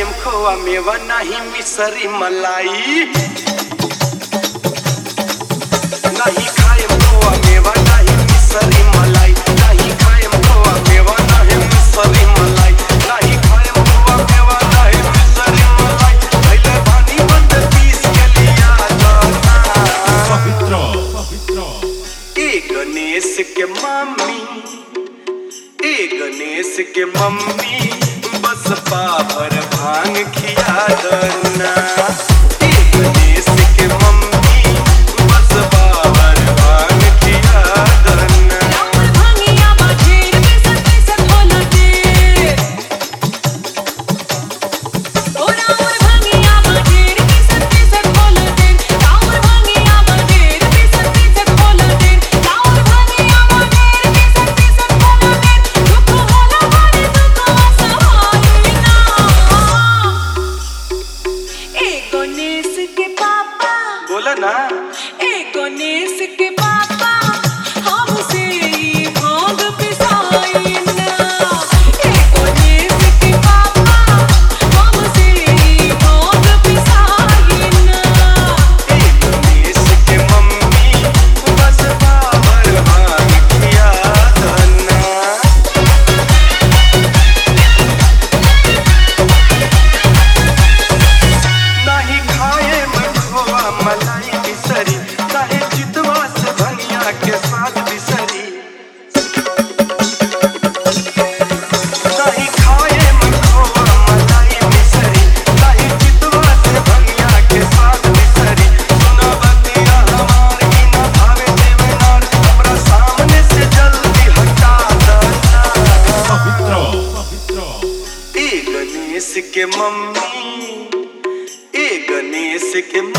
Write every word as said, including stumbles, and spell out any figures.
खाएम खोआ मेवा नहीं मिसरी मलाई। नहीं खाएम खोआ मेवा नहीं मिसरी मलाई। नहीं खाएम खोआ मेवा नहीं मिसरी मलाई। नहीं खाएम खोआ मेवा नहीं मिसरी मलाई। पहले पानी बंद पीस के लिया जाना। पवित्र पवित्र ए गणेश के मम्मी, ए गणेश के मम्मी बस पावर भांग खिया दना। ए गणेश के मम्मी बस पावर भांग खिया दना। राउर भांगिया बाजेर बेसन बेसन होला देर। ओ राउर भांगिया बाजेर बेसन बेसन होला देर। राउर भांगिया बाजेर बेसन बेसन होला देर। राउर भांगिया बाजेर बेसन बेसन होला देर। दुख होला भारी दुख असहाय ना। ए गणेश के पापा, बोला ना ए गणेश के पापा हमसे ई भांग पिसाई ना। ए गणेश के पापा हमसे ई भांग पिसाई ना। ए गणेश के मम्मी बस पावर भांग खिया दना। नहीं खाए खोआ मलाई बिसरी। चाहे चितवा से भंगिया के साथ बिसरी। नहीं खाए खोआ मलाई बिसरी। चाहे चितवा से भंगिया के साथ बिसरी। सुना बतिया हमार की न भावे देवनार। हमरा सामने से जल्दी हटा दना। पवित्र पवित्र ए गणेश के मम्मी, ए गणेश के